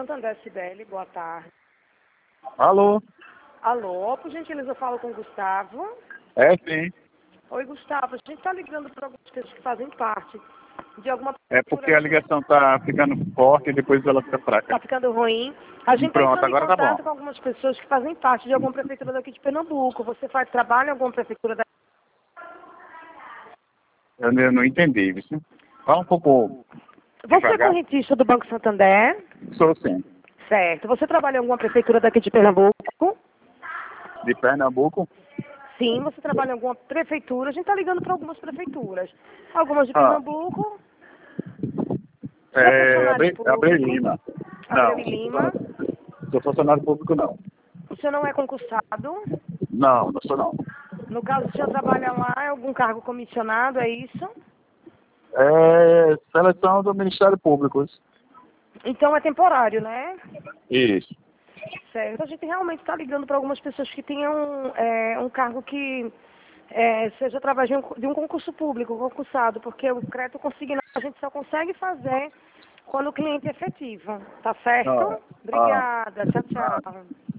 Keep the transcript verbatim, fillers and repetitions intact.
Santander, Cibele, boa tarde. Alô? Alô, por gentileza eu falo com o Gustavo. É, sim. Oi, Gustavo, a gente está ligando para algumas pessoas que fazem parte de alguma... É porque a ligação tá ficando forte e depois ela fica fraca. Está ficando ruim. A gente está Pronto, entrando em agora tá contato bom. com algumas pessoas que fazem parte de alguma prefeitura daqui de Pernambuco. Você faz trabalho em alguma prefeitura daqui? Eu não, eu não entendi, viu? Fala um pouco Você é devagar. correntista do Banco Santander? Sou sim. Certo. Você trabalha em alguma prefeitura daqui de Pernambuco? De Pernambuco? Sim, você trabalha em alguma prefeitura. A gente está ligando para algumas prefeituras. Algumas de Ah, Pernambuco. Você é é funcionário Abre, Abreu público? Lima. Abreu Não, e Lima. sou funcionário público não. O senhor não é concursado? Não, não sou não. No caso, o senhor trabalha lá em algum cargo comissionado, é isso? É seleção do Ministério Público. Então é temporário, né? Isso. Certo. A gente realmente está ligando para algumas pessoas que tenham é, um cargo que é, seja através de um, de um concurso público, concursado, porque o crédito consignado a gente só consegue fazer quando o cliente é efetivo. Tá certo? Ah, ah. Obrigada. Tchau, tchau.